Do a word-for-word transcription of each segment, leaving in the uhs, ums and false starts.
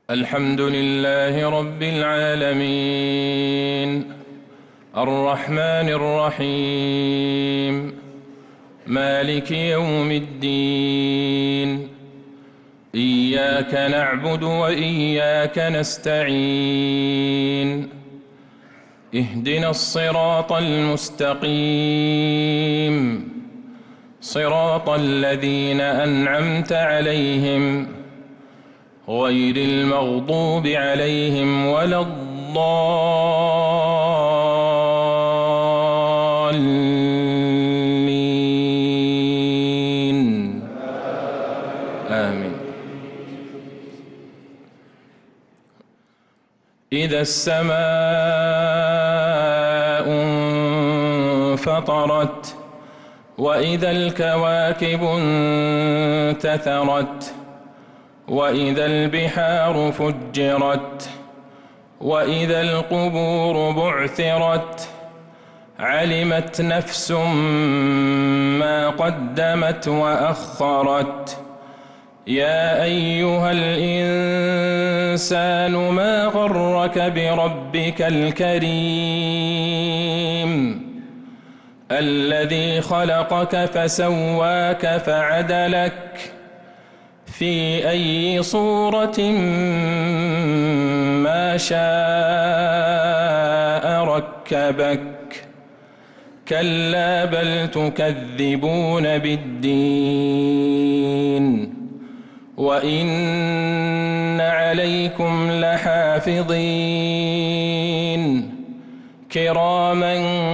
الحمد لله رب العالمين الرحمن الرحيم مالك يوم الدين إياك نعبد وإياك نستعين اهدنا الصراط المستقيم صراط الذين أنعمت عليهم غير المغضوب عليهم ولا الضالين آمين. إذا السماء انفطرت وإذا الكواكب انتثرت وإذا البحار فجرت وإذا القبور بعثرت علمت نفس ما قدمت وأخرت. يا أيها الإنسان ما غرك بربك الكريم الذي خلقك فسواك فعدلك في أي صورة ما شاء ركبك. كلا بل تكذبون بالدين وإن عليكم لحافظين كراما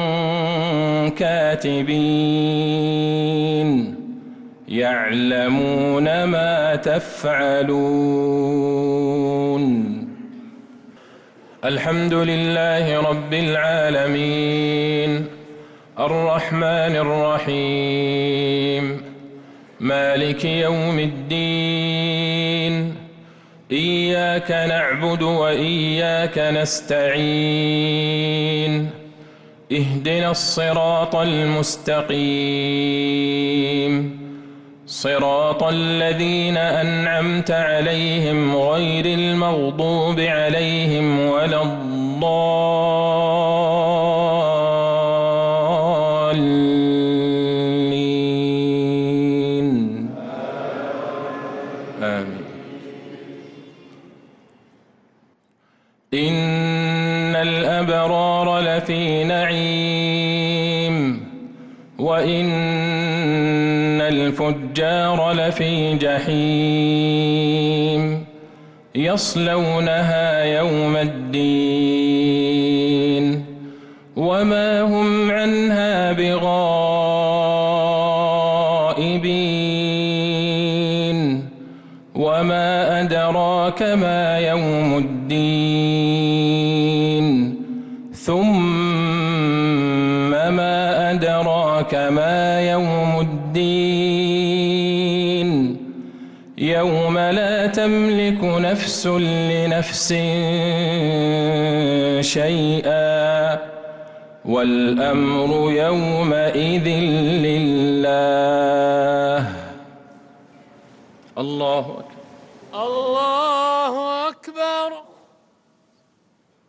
كاتبين يعلمون ما تفعلون. الحمد لله رب العالمين الرحمن الرحيم مالك يوم الدين إياك نعبد وإياك نستعين اهدنا الصراط المستقيم صراط الذين أنعمت عليهم غير المغضوب عليهم ولا الضالين آمين. إن الأبرار لفي نعيم وإن الفجار لفي جحيم يصلونها يوم الدين وما هم عنها بغائبين. وما أدراك ما يوم الدين ثم ما أدراك ما يوم الدين يوم لا تملك نفس لنفس شيئا والأمر يومئذ لله. الله أكبر. الله